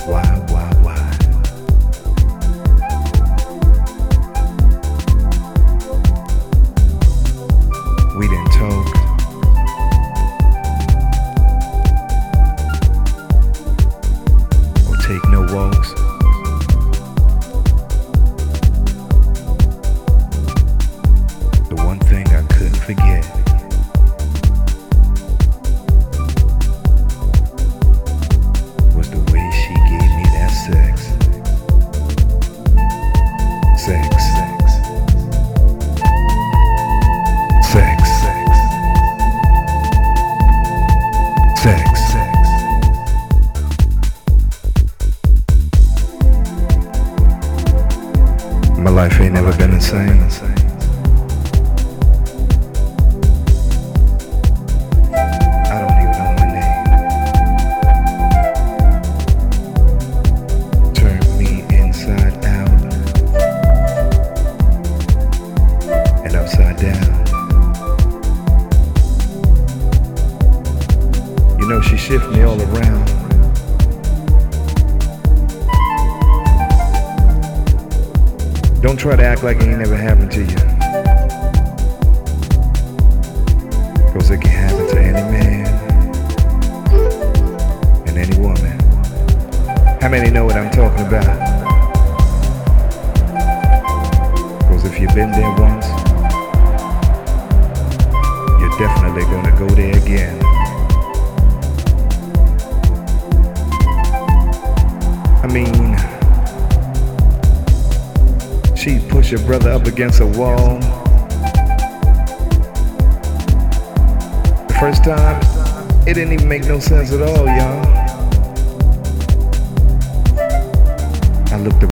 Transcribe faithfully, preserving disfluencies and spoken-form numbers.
Why, why, why? We didn't talk. Or take no walks. The one thing I couldn't forget was the way she gave me that sex. Sex, sex. Sex, sex. Sex, sex. My life ain't never been the same. I don't even know my name. Turned me inside out and upside down. You know, she shifted me all around. Don't try to act like it ain't never happened to you. Cause it can happen to any man and any woman. How many know what I'm talking about? Cause if you've been there once, you're definitely gonna go there again. I mean, she'd push her brother up against a wall. The first time, it didn't even make no sense at all, y'all. I looked